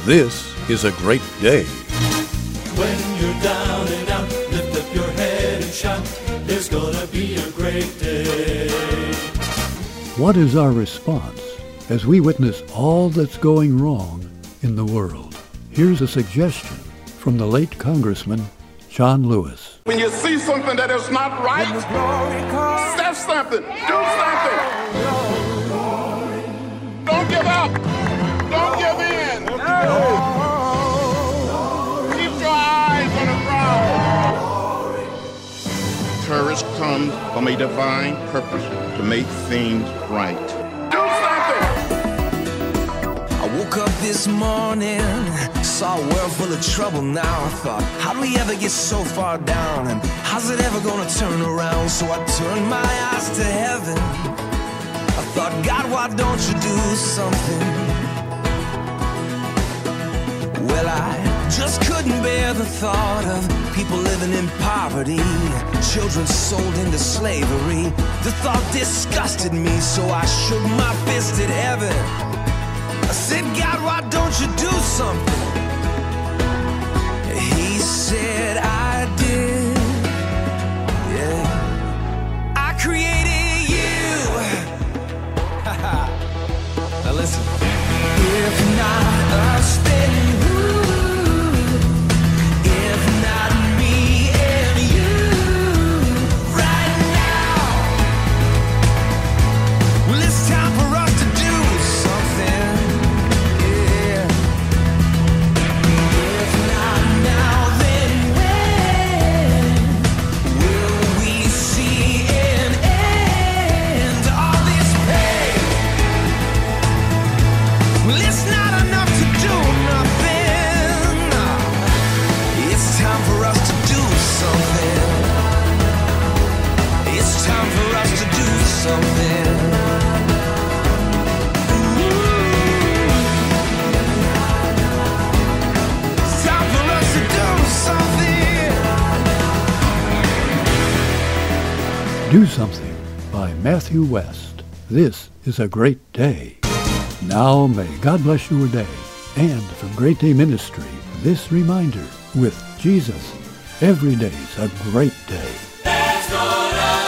This is a great day. When you're down and out, lift up your head and shout, there's gonna be a great day. What is our response as we witness all that's going wrong in the world? Here's a suggestion from the late Congressman John Lewis. When you see something that is not right, say something, do something. Don't give up. Don't give in. Keep your eyes on the prize. Courage comes from a divine purpose to make things right. Do something. I woke up this morning, saw a world full of trouble now. I thought, how do we ever get so far down? And how's it ever gonna turn around? So I turned my eyes to heaven. I thought, God, why don't you do something? Well, I just couldn't bear the thought of people living in poverty, children sold into slavery. The thought disgusted me, so I shook my fist at heaven. I said, God, why don't you do something? He said, I did. Yeah. I created you. Now listen. If not us, then who? If not me and you, right now. Well, it's time for us to do something. Yeah. If not now, then when will we see an end to all this pain? Well, it's not enough to do nothing. It's time for us to do something. It's time for us to do something. It's time for us to do something. Do Something by Matthew West. This is a great day. Now may God bless your day. And from Great Day Ministry, this reminder, with Jesus, every day's a great day. There's gonna